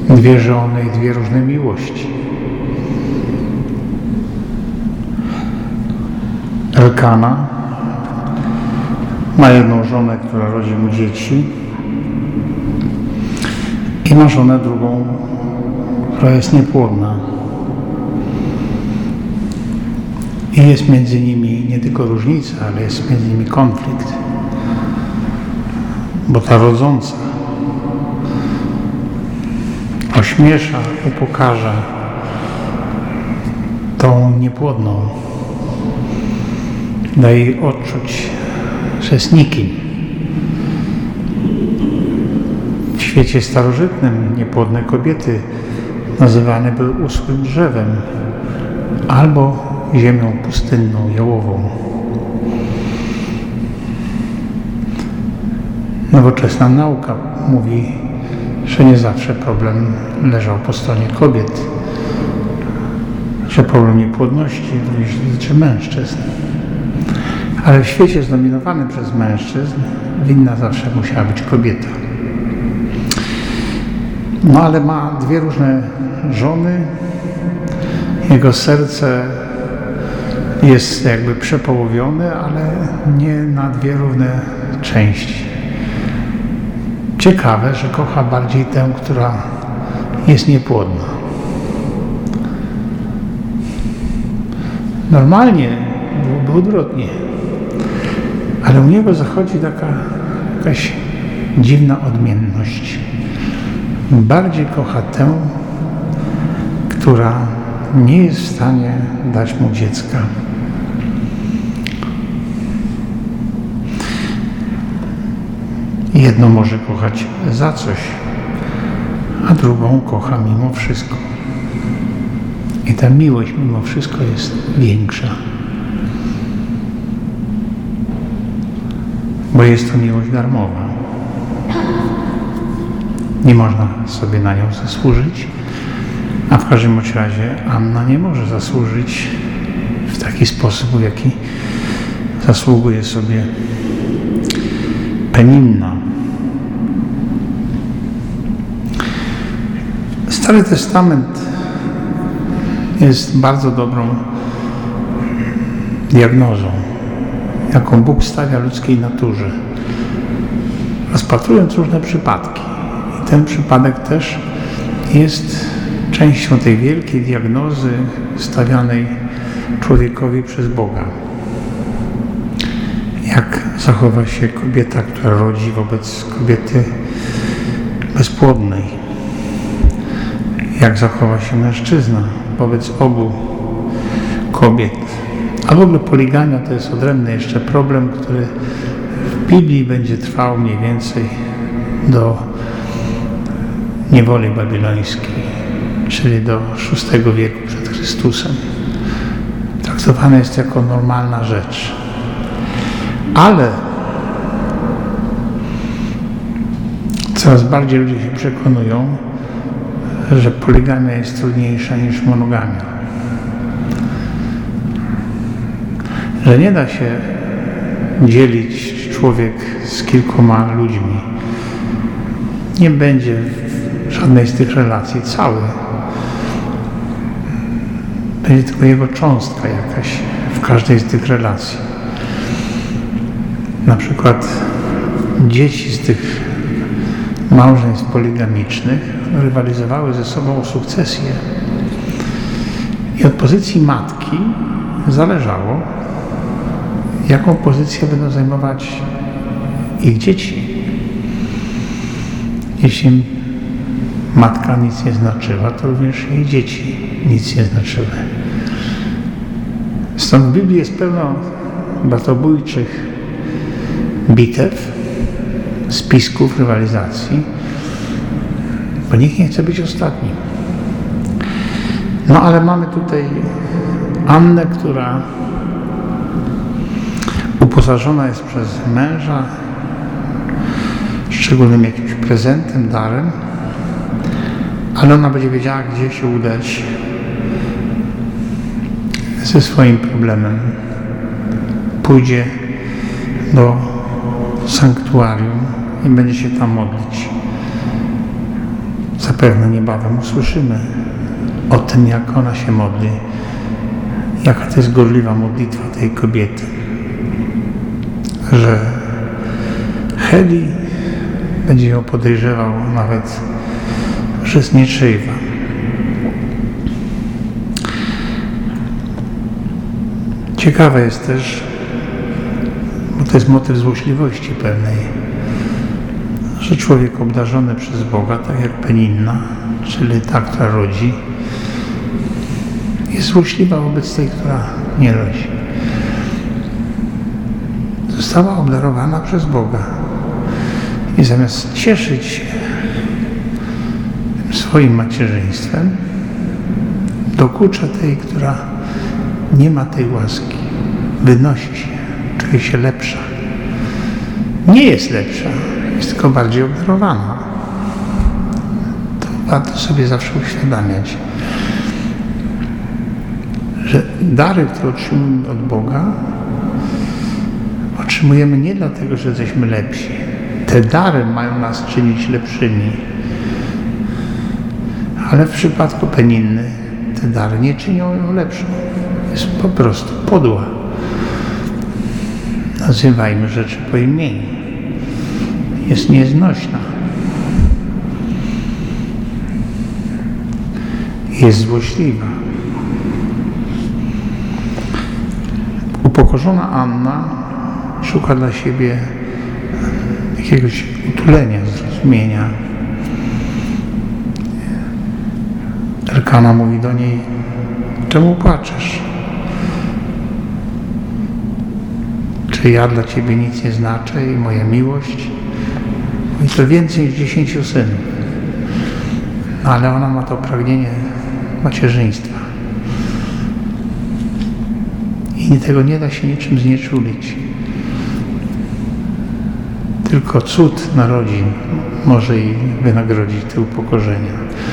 dwie żony i dwie różne miłości. Elkana ma jedną żonę, która rodzi mu dzieci, i ma żonę drugą, która jest niepłodna. I jest między nimi nie tylko różnica, ale jest między nimi konflikt. Bo ta rodząca ośmiesza, upokarza tą niepłodną. Daje jej odczuć, że jest nikim. W świecie starożytnym niepłodne kobiety nazywane były uschłym drzewem albo ziemią pustynną, jałową. Nowoczesna nauka mówi, że nie zawsze problem leżał po stronie kobiet, że problem niepłodności również dotyczy mężczyzn. Ale w świecie zdominowanym przez mężczyzn winna zawsze musiała być kobieta. No ale ma dwie różne żony. Jego serce jest jakby przepołowione, ale nie na dwie równe części. Ciekawe, że kocha bardziej tę, która jest niepłodna. Normalnie byłoby odwrotnie. Ale u niego zachodzi jakaś dziwna odmienność. Bardziej kocha tę, która nie jest w stanie dać mu dziecka. Jedną może kochać za coś, a drugą kocha mimo wszystko. I ta miłość mimo wszystko jest większa. Bo jest to miłość darmowa. Nie można sobie na nią zasłużyć, a w każdym razie Anna nie może zasłużyć w taki sposób, w jaki zasługuje sobie Peninna. Stary Testament jest bardzo dobrą diagnozą, jaką Bóg stawia ludzkiej naturze, rozpatrując różne przypadki. I ten przypadek też jest częścią tej wielkiej diagnozy stawianej człowiekowi przez Boga. Jak zachowa się kobieta, która rodzi, wobec kobiety bezpłodnej? Jak zachowa się mężczyzna wobec obu kobiet? A w ogóle poligamia to jest odrębny jeszcze problem, który w Biblii będzie trwał mniej więcej do niewoli babilońskiej, czyli do VI wieku przed Chrystusem. Traktowane jest jako normalna rzecz. Ale coraz bardziej ludzie się przekonują, że poligamia jest trudniejsza niż monogamia. Że nie da się dzielić człowiek z kilkoma ludźmi. Nie będzie żadnej z tych relacji cały. Będzie tylko jego cząstka jakaś w każdej z tych relacji. Na przykład dzieci z tych małżeństw poligamicznych rywalizowały ze sobą o sukcesję. I od pozycji matki zależało, jaką pozycję będą zajmować ich dzieci. Jeśli matka nic nie znaczyła, to również jej dzieci nic nie znaczyły. Stąd w Biblii jest pełno bratobójczych bitew, spisków, rywalizacji, bo nikt nie chce być ostatni. No ale mamy tutaj Annę, która uposażona jest przez męża szczególnym jakimś prezentem, darem, ale ona będzie wiedziała, gdzie się udać ze swoim problemem. Pójdzie do sanktuarium i będzie się tam modlić. Za Zapewne niebawem usłyszymy o tym, jak ona się modli, jaka to jest gorliwa modlitwa tej kobiety, że Heli będzie ją podejrzewał nawet, że jest nietrzeźwa. Ciekawe jest też, bo to jest motyw złośliwości pewnej, że człowiek obdarzony przez Boga, tak jak Peninna, czyli ta, która rodzi, jest złośliwa wobec tej, która nie rodzi. Została obdarowana przez Boga i zamiast cieszyć się tym swoim macierzyństwem, dokucza tej, która nie ma tej łaski, wynosi się, czuje się lepsza. Nie jest lepsza, jest tylko bardziej obdarowana. To warto sobie zawsze uświadamiać, że dary, które otrzymujemy od Boga, otrzymujemy nie dlatego, że jesteśmy lepsi. Te dary mają nas czynić lepszymi. Ale w przypadku Peninny te dary nie czynią ją lepszą. Jest po prostu podła. Nazywajmy rzeczy po imieniu. Jest nieznośna. Jest złośliwa. Upokorzona Anna szuka dla siebie jakiegoś utulenia, zrozumienia. Elkana mówi do niej: czemu płaczesz? Czy ja dla ciebie nic nie znaczę i moja miłość? I to więcej niż 10 synów. No, ale ona ma to pragnienie macierzyństwa. I tego nie da się niczym znieczulić. Tylko cud narodzin może jej wynagrodzić te upokorzenia.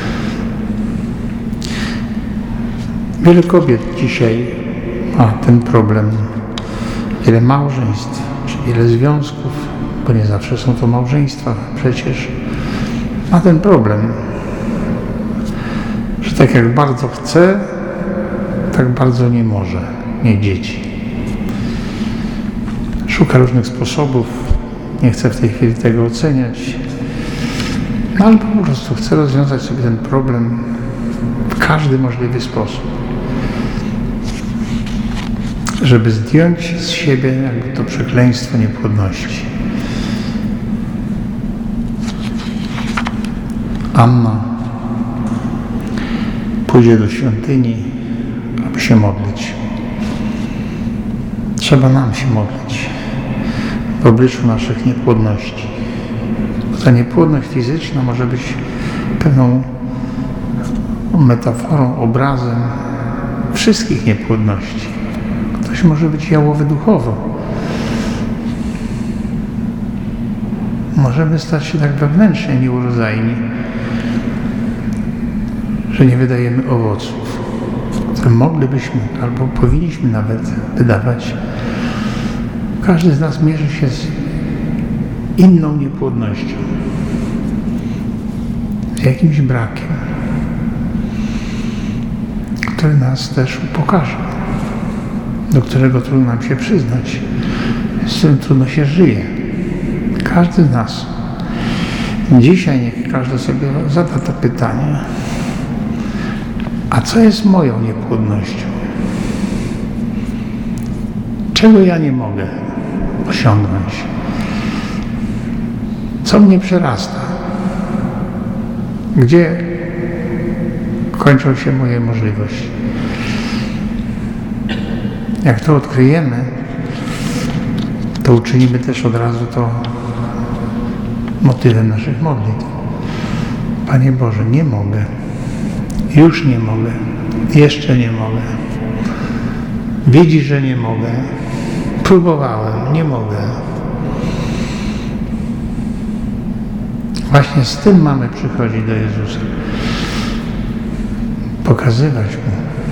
Wiele kobiet dzisiaj ma ten problem. Wiele małżeństw, czy wiele związków, bo nie zawsze są to małżeństwa przecież, ma ten problem, że tak jak bardzo chce, tak bardzo nie może mieć dzieci. Szuka różnych sposobów, nie chcę w tej chwili tego oceniać, no ale po prostu chce rozwiązać sobie ten problem w każdy możliwy sposób, żeby zdjąć z siebie jakby to przekleństwo niepłodności. Anna pójdzie do świątyni, aby się modlić. Trzeba nam się modlić w obliczu naszych niepłodności. Bo ta niepłodność fizyczna może być pewną metaforą, obrazem wszystkich niepłodności. Ktoś może być jałowy duchowo. Możemy stać się tak wewnętrznie nieurodzajni, że nie wydajemy owoców, które moglibyśmy albo powinniśmy nawet wydawać. Każdy z nas mierzy się z inną niepłodnością, z jakimś brakiem, który nas też upokarza, do którego trudno nam się przyznać, z którym trudno się żyje. Każdy z nas. Dzisiaj niech każdy sobie zada to pytanie: a co jest moją niepłodnością? Czego ja nie mogę osiągnąć? Co mnie przerasta? Gdzie kończą się moje możliwości? Jak to odkryjemy, to uczynimy też od razu to motywem naszych modlitw. Panie Boże, nie mogę. Już nie mogę. Jeszcze nie mogę. Widzisz, że nie mogę. Próbowałem, nie mogę. Właśnie z tym mamy przychodzić do Jezusa. Pokazywać Mu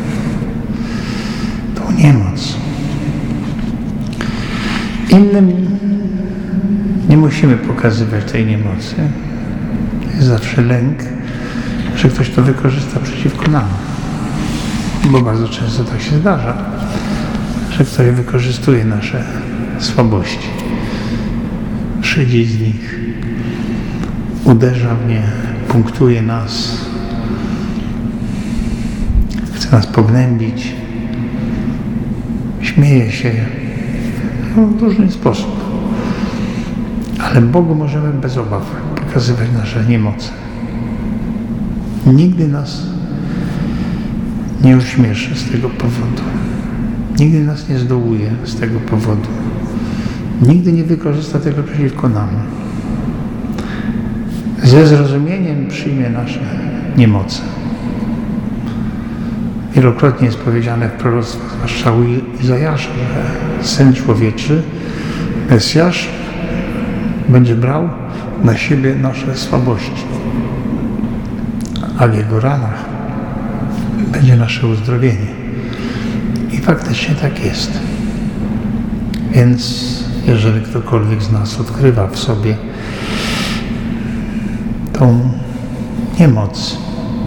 tą niemoc. Innym nie musimy pokazywać tej niemocy. Jest zawsze lęk, że ktoś to wykorzysta przeciwko nam. Bo bardzo często tak się zdarza, że ktoś wykorzystuje nasze słabości, szydzi z nich, uderza w nie, punktuje nas, chce nas pognębić, śmieje się w różny sposób. Ale Bogu możemy bez obaw pokazywać nasze niemoce. Nigdy nas nie uśmieszy z tego powodu. Nigdy nas nie zdołuje z tego powodu. Nigdy nie wykorzysta tego przeciwko nam. Ze zrozumieniem przyjmie nasze niemoce. Wielokrotnie jest powiedziane w proroctwach, zwłaszcza u Izajasza, że Syn Człowieczy, Mesjasz, będzie brał na siebie nasze słabości, a w Jego ranach będzie nasze uzdrowienie. I faktycznie tak jest. Więc jeżeli ktokolwiek z nas odkrywa w sobie tą niemoc,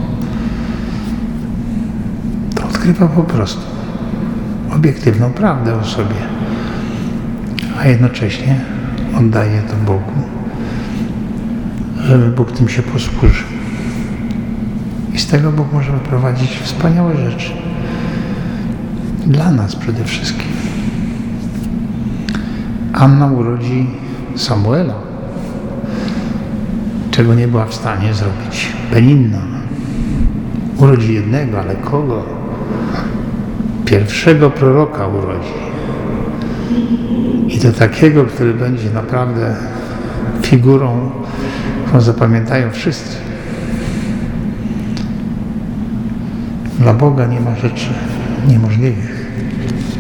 to odkrywa po prostu obiektywną prawdę o sobie, a jednocześnie oddaje to Bogu, żeby Bóg tym się posłużył. I z tego Bóg może wyprowadzić wspaniałe rzeczy. Dla nas przede wszystkim. Anna urodzi Samuela, czego nie była w stanie zrobić Peninna. Urodzi jednego, ale kogo? Pierwszego proroka urodzi. I to takiego, który będzie naprawdę figurą, którą zapamiętają wszyscy. Dla Boga nie ma rzeczy niemożliwych.